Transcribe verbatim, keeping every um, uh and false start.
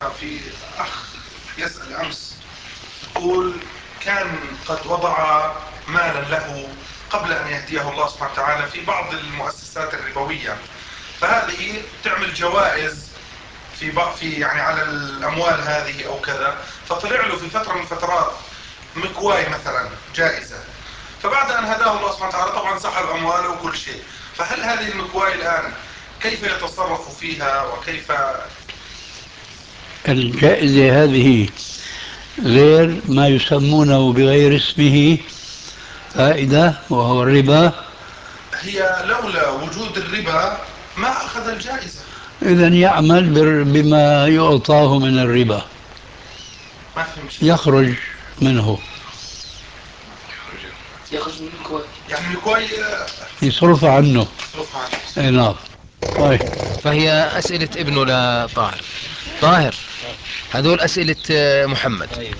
في أخ يسأل أمس يقول كان قد وضع مالا له قبل أن يهديه الله سبحانه وتعالى في بعض المؤسسات الربوية، فهذه تعمل جوائز في في يعني على الأموال هذه أو كذا، فطلع له في فترة من الفترات مكواي مثلا جائزة، فبعد أن هداه الله سبحانه وتعالى طبعا سحب أمواله وكل شيء. فهل هذه المكواي الآن كيف يتصرف فيها وكيف؟ الجائزة هذه غير ما يسمونه بغير اسمه فائدة وهو الربا. هي لولا وجود الربا ما أخذ الجائزة. إذا يعمل بر- بما يعطاه من الربا، ما فهمت شيء. يخرج منه، يخرج من الكويت. يعني المكواي يصرف عنه. يصرف عنه. اي نعم. طيب، فهي أسئلة ابنه لطاهر. طاهر، هذول أسئلة آه، محمد.